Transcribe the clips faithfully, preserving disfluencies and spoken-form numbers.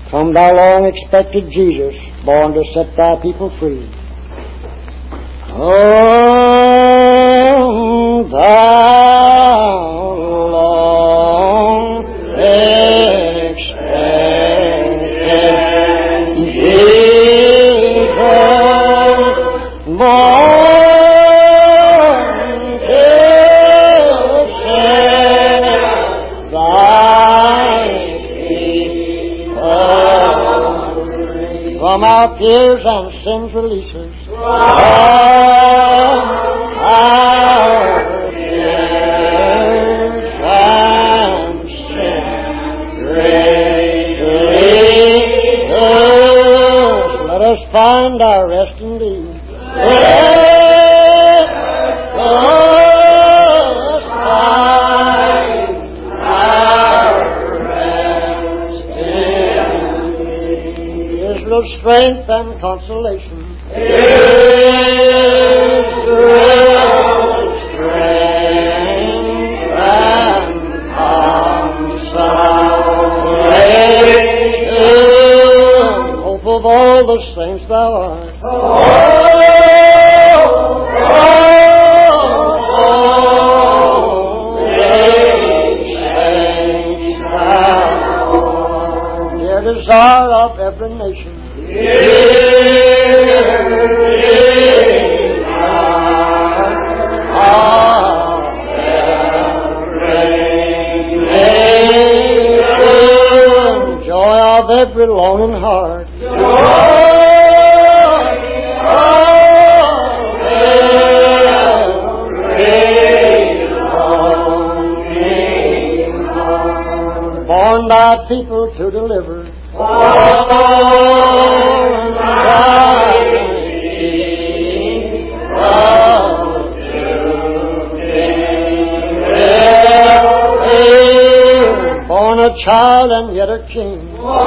Come thou long-expected Jesus, born to set thy people free. Come thou long-expected Jesus, born from our fears and sins releases. From our fears and sins releases. Let us find our rest in Thee. Let us find our rest in Thee. Israel's strength and consolation. Israel's strength and consolation. Hope of all the saints Thou art. Oh, oh, oh, saints Thou art. Dear desire of every nation. Joy of every longing heart. Born thy people to deliver. Born thy people to deliver. Born a child and yet a king.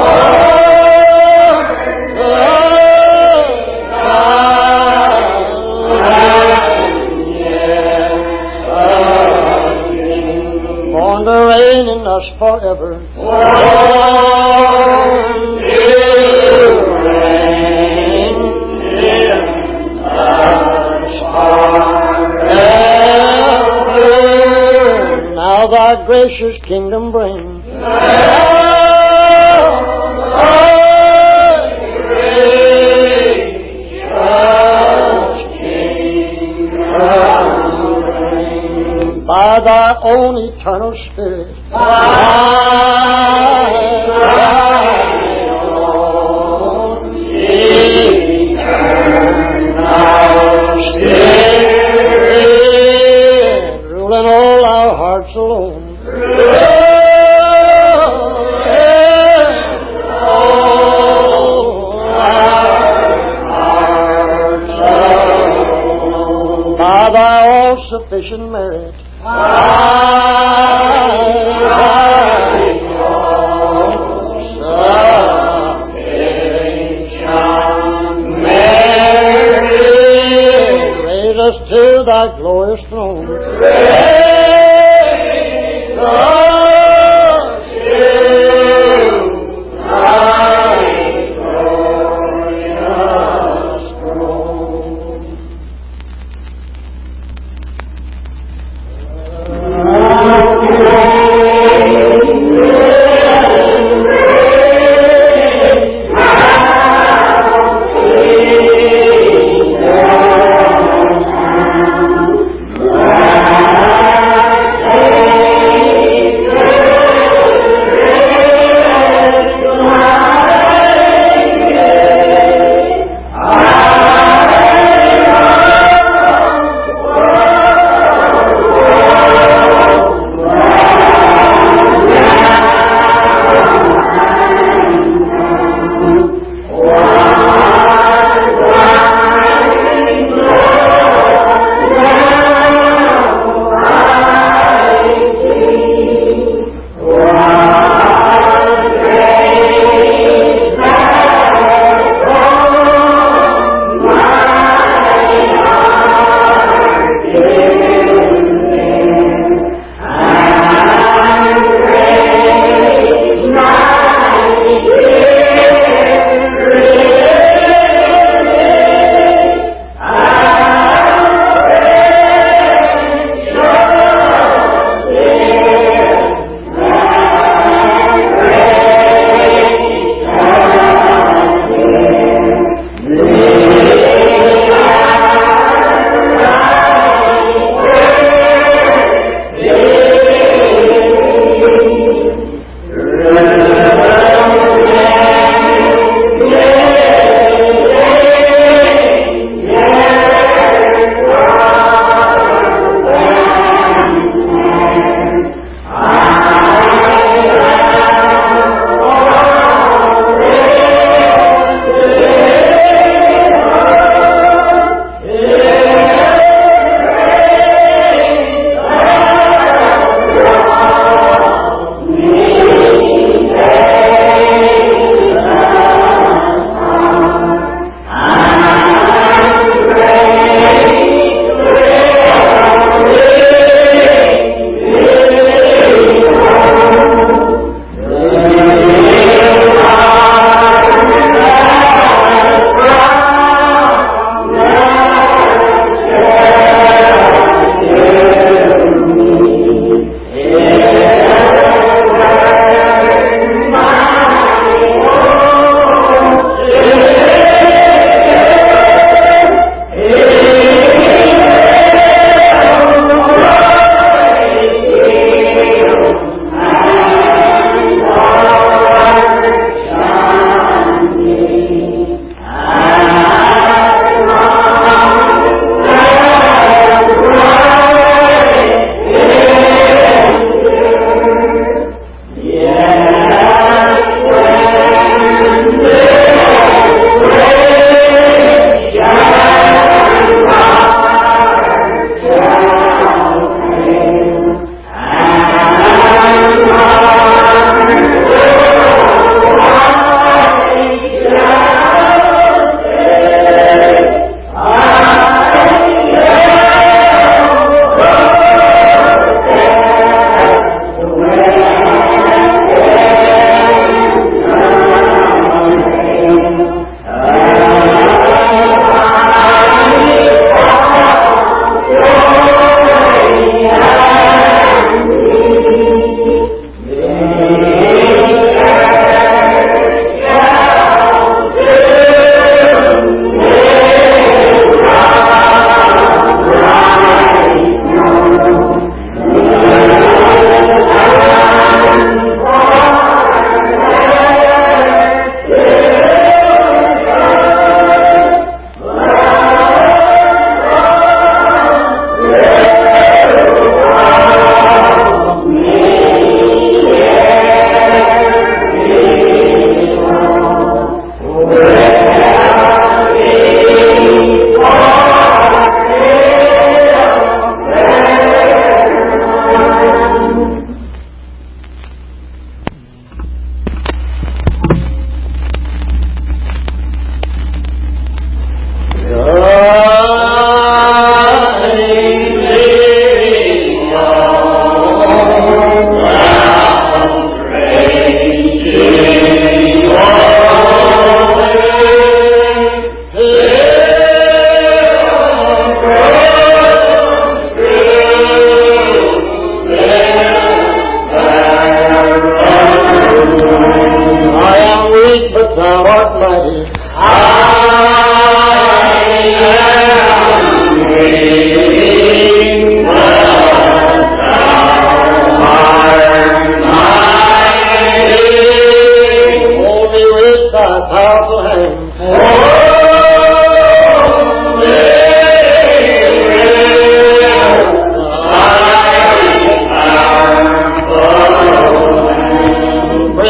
Born to reign in us forever. Born to reign in us forever. Now thy gracious kingdom bring. By thy own eternal Spirit. By thy own eternal Spirit. Ruling all our hearts alone. By thy all-sufficient merit. By thy all-sufficient merit. Raise us to thy glorious throne. Raise us to thy glorious throne.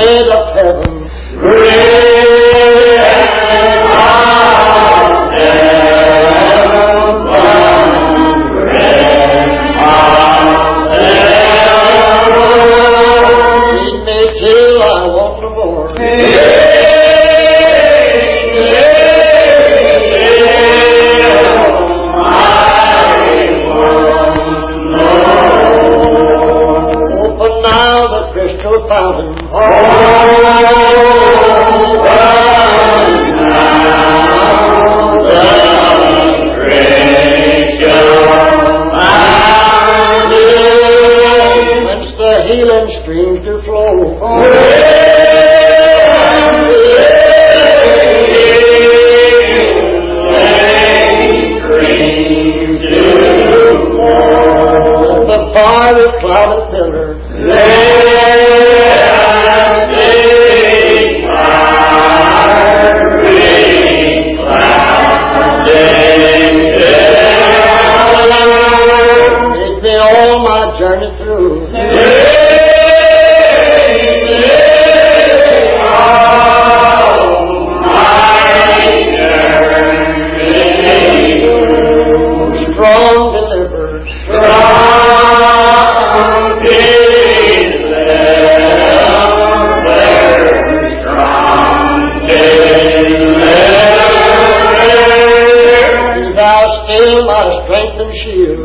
bread of heaven, bread of heaven, bread of heaven. Feed me till I want no more. Now the crystal fountain, oh, now the crystal fountain, whence the healing streams do flow. Streams do flow. The fiery clouded pillar, take me all my journey through. Strong delivered, strong delivered, strong delivered. be thou still my strength and shield.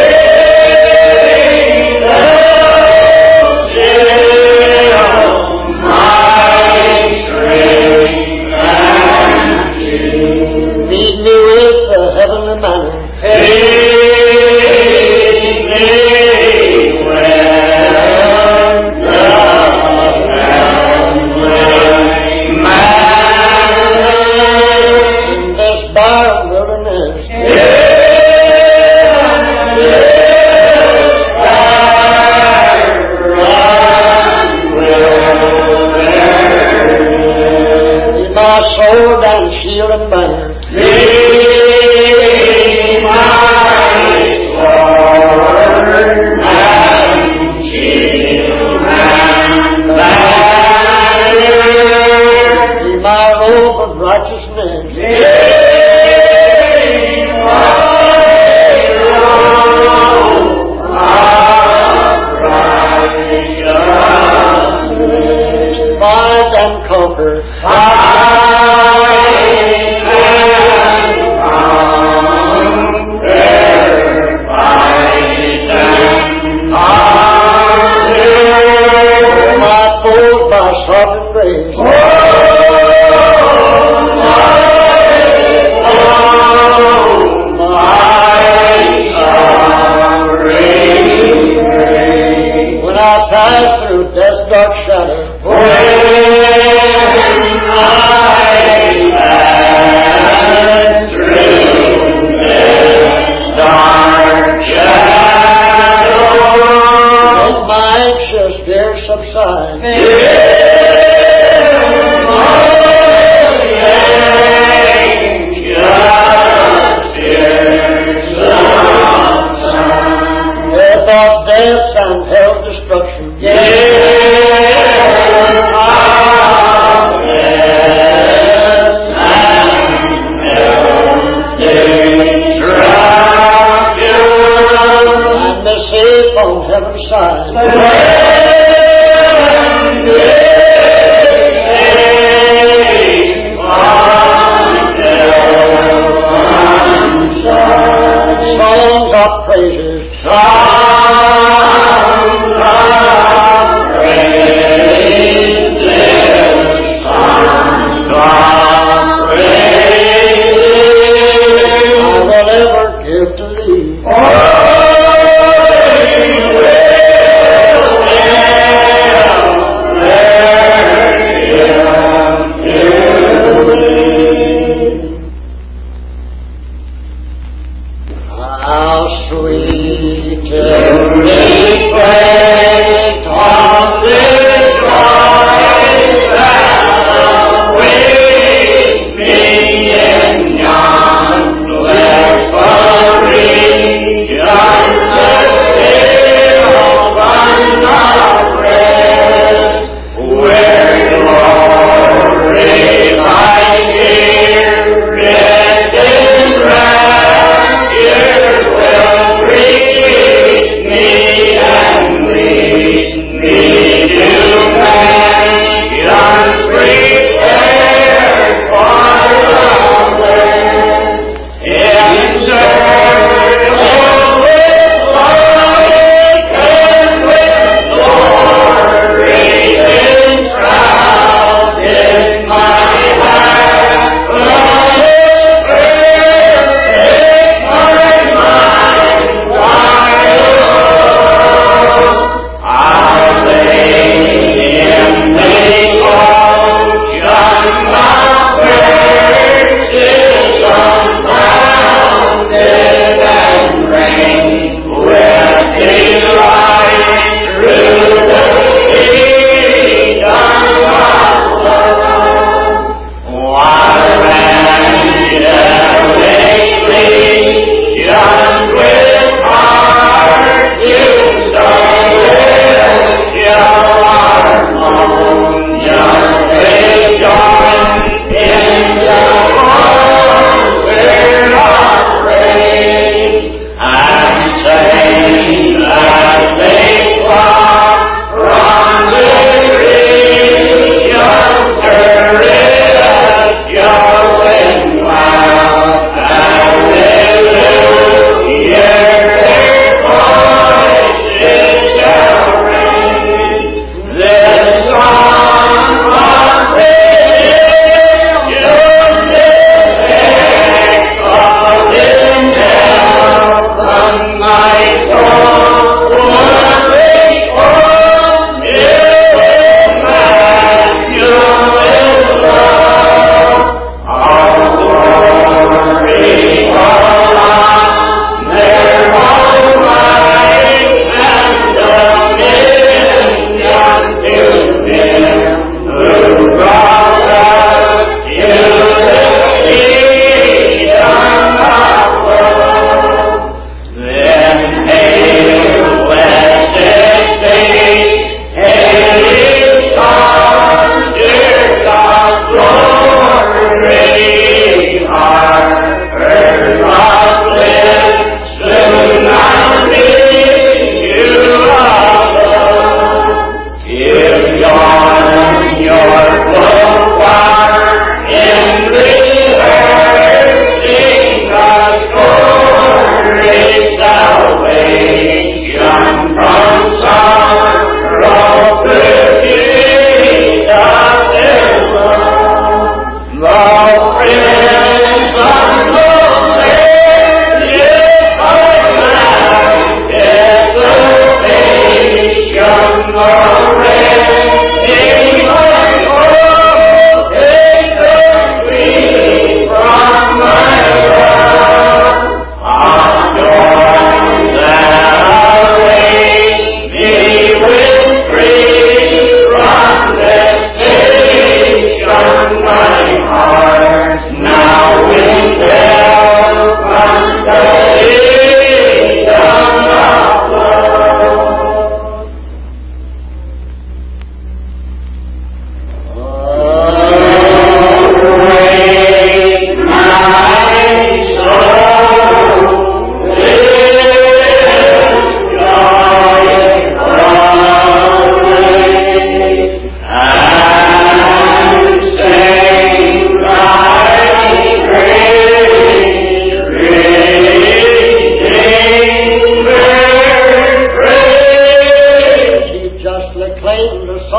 Feed me with the heavenly manna. In this barren wilderness, be my sword and shield and banner. Be my robe of righteousness. Fight and conquer. My foes by sovereign grace. When I pass through death's dark shadow, let my anxious fears subside. Death of deaths and hell destruction. And the safe on heaven's side. Songs of praises. I will ever give to thee. How sweet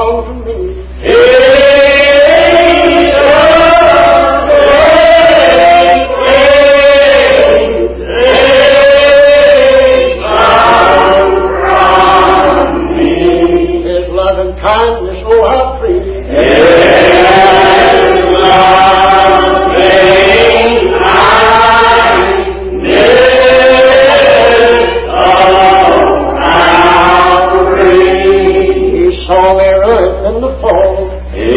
song to me. His love and kindness, oh how free. Saw me running in the fall. He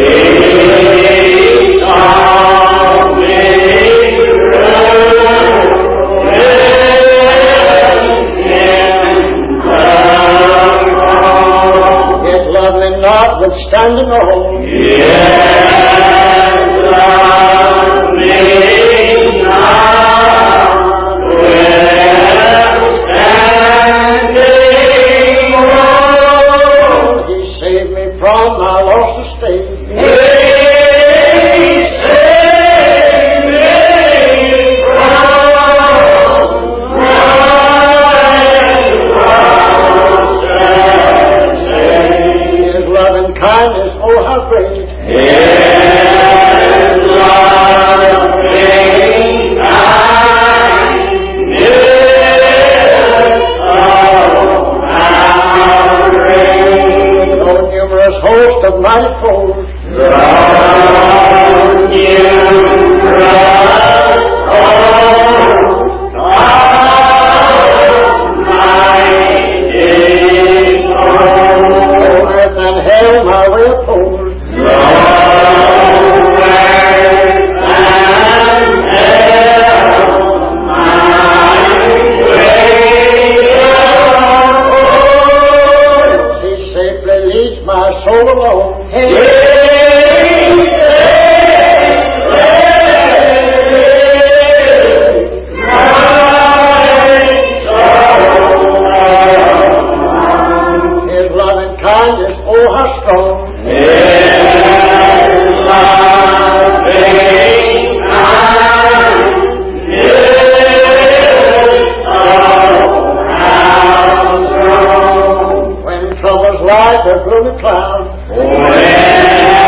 saw me running in the fall. Yet lovely notwithstanding all. Yet lovely notwithstanding all. Save me from my lost estate. He saved me from my lost estate. His love and kindness, oh how great. His loving kindness, oh how great. Though numerous host of mighty foes. Though numerous hosts of mighty foes. Oh, earth and hell my way opposed. Though earth and hell my way opposed. He safely leads my soul alone. He safely leads my soul alone. His love and kindness, oh how strong. His loving kindness, oh how strong. When troubles like a gloomy cloud. When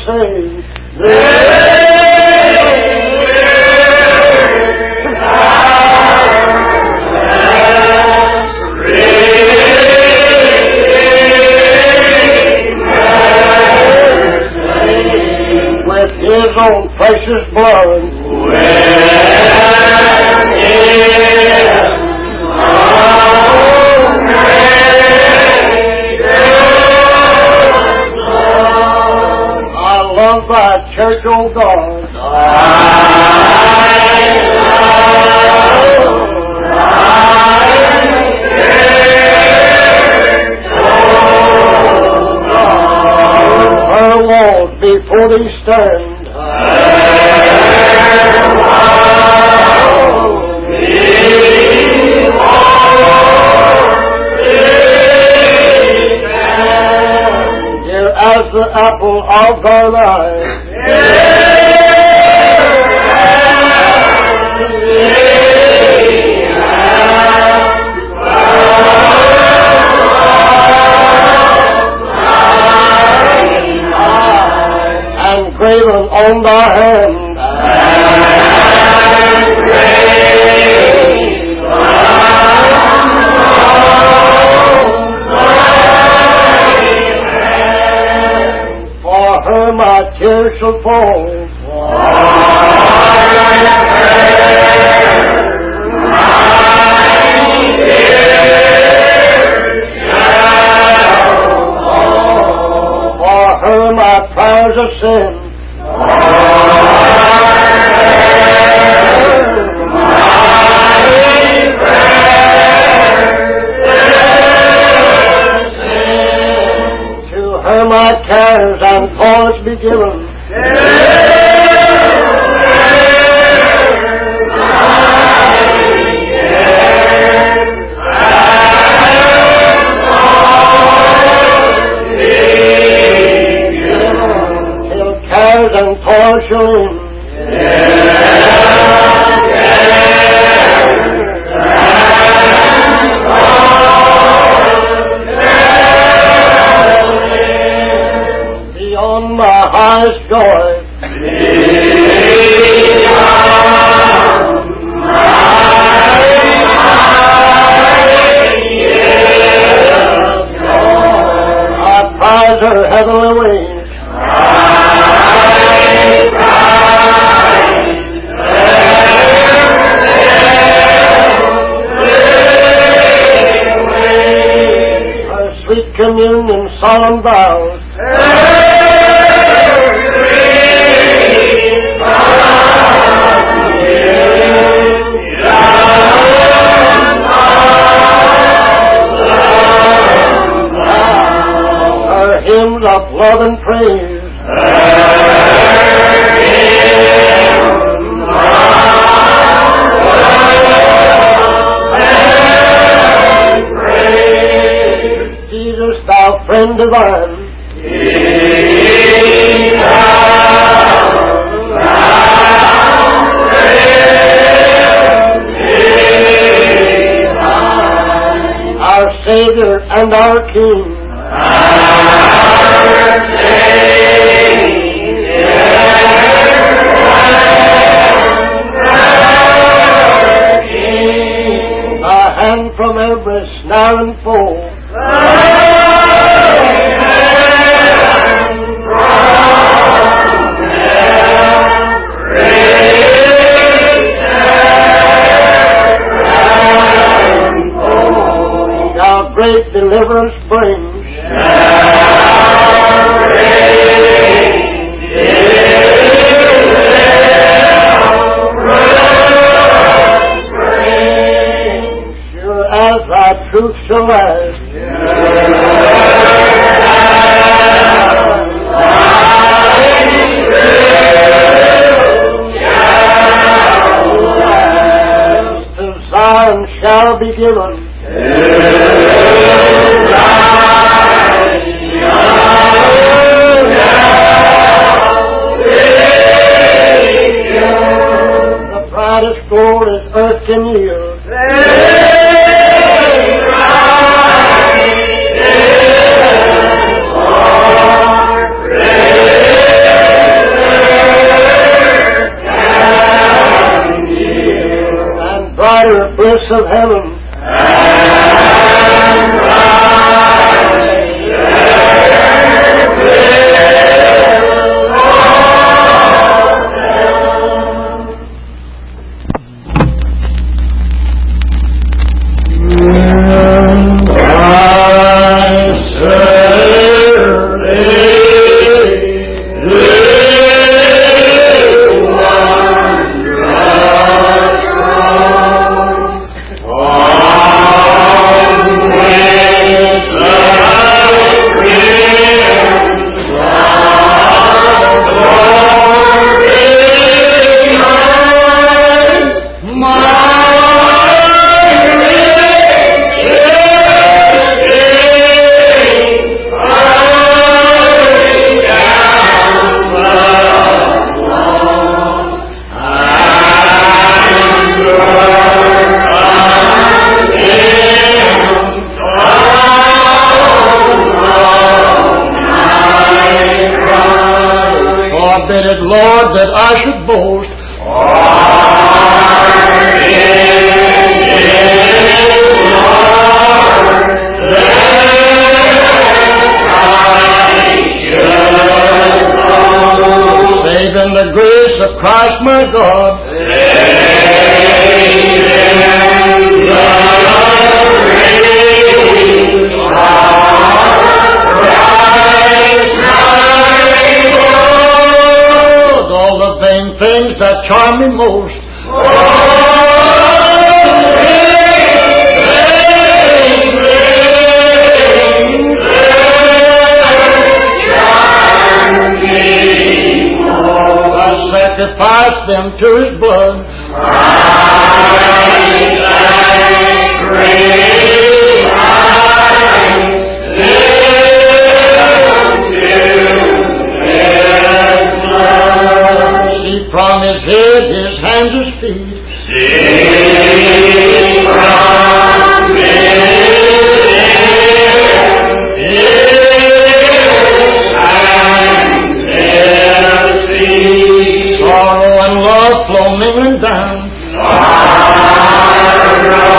say, with his own precious blood, I love thy church, O God. Her walls before thee stand. Dear as the apple of thine eye. And graven on thy hand. For her my tears shall fall. For her my prayers of sin. To her my cares and thoughts be given. Till cares and toils shall end. Beyond my highest joy. I prize her heavenly wings. Her sweet communion, solemn vows. Her hymns of love and praise. Jesus, thou friend divine. Our Savior and our King. Thy hand from every snare and foe. Thou great deliverance brings. Sure as thy truth shall last. To Zion shall be given. The brightest gold is earth can yield. brighter bliss of heaven. And brighter Lord, that I should boast. Save in the grace of Christ my God. Save in the grace of Christ my God. All the vain things that charm me most. Sacrifice them to His blood. See from His head, His hands, His feet. See from His head, His sorrow and love flow mingling down. Sorrow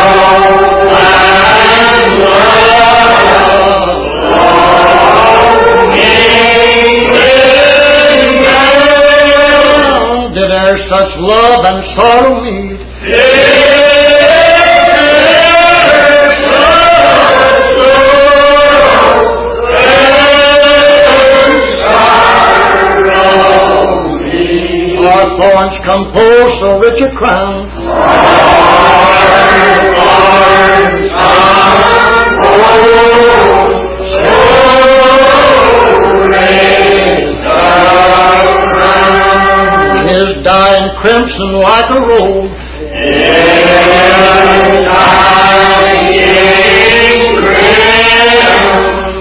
and love flow mingling down. Did there such love and sorrow meet? Our thorns compose so rich a crown. Our thorns compose so rich a crown. His dying crimson like a robe. His dying crimson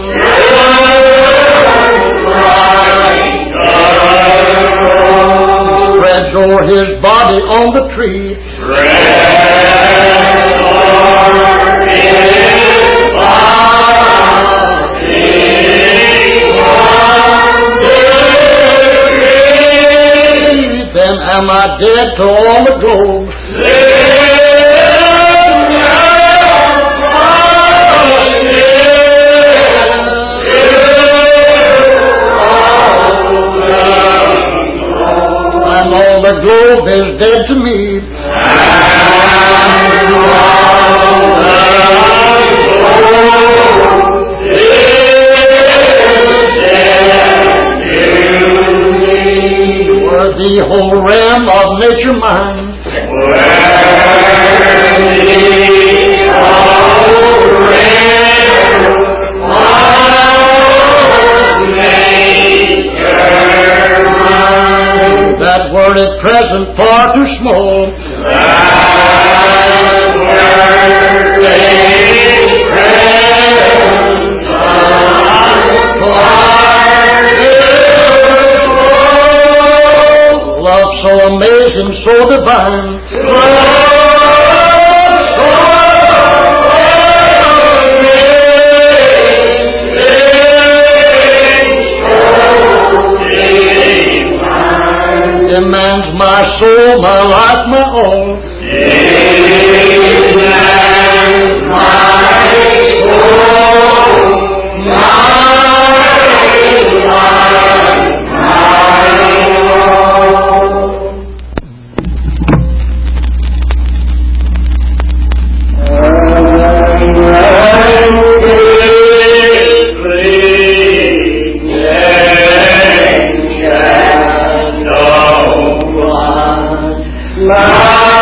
spreads o'er His body on the tree. spreads o'er His body on the tree. Then am I dead to all the globe. And all the globe is dead to me. Were the whole realm of nature mine. That were at present far too small. That were love so amazing, so divine. Demands my soul, my life, my all. Love.